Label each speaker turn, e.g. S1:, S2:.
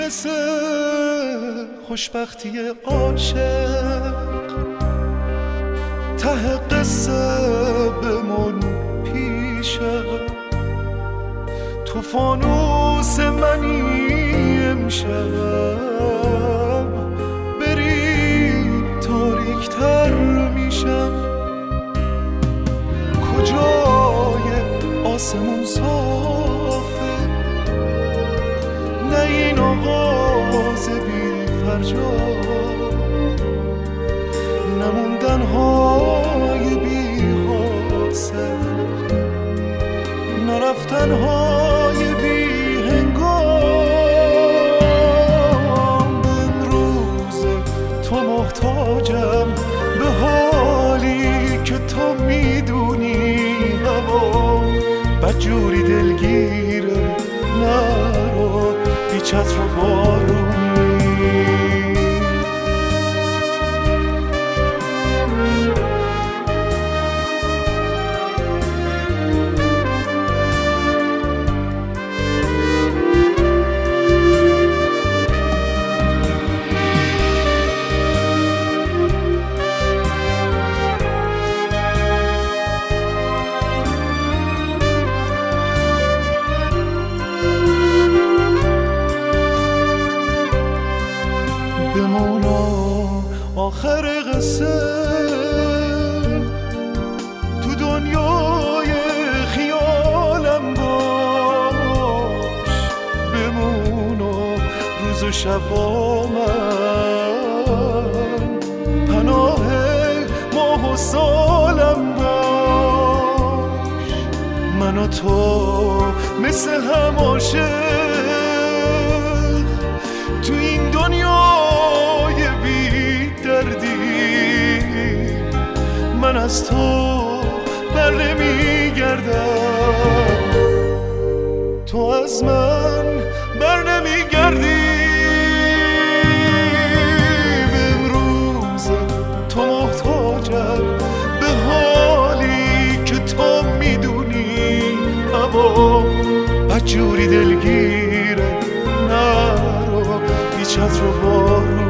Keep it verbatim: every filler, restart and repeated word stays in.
S1: مثل خوشبختی عاشق ته قصه بمون پیشم، تو فانوس منی امشب، بری تاریکتر میشم. کجای آسمون صافه، نه این آغاز بی فرجام، نموندن های بی حاصل، نرفتن های بی هنگام. به امروز تو محتاجم، به حالی که تو میدونی هوا بدجوری دلگیره، نرو بی چتر و بارونی. آخر قصه تو دنیای خیالم باش، بمون و روز و شب با من، پناه ماه و سالم باش. من و تو مثل هم عاشق تو این دنیای بی دردی، من از تو بر نمی گردم، تو از من بر نمی گردی. به امروز تو محتاجم، به حالی که تو میدونی هوا بدجوری دلگیره، نرو بی چتر و بارون.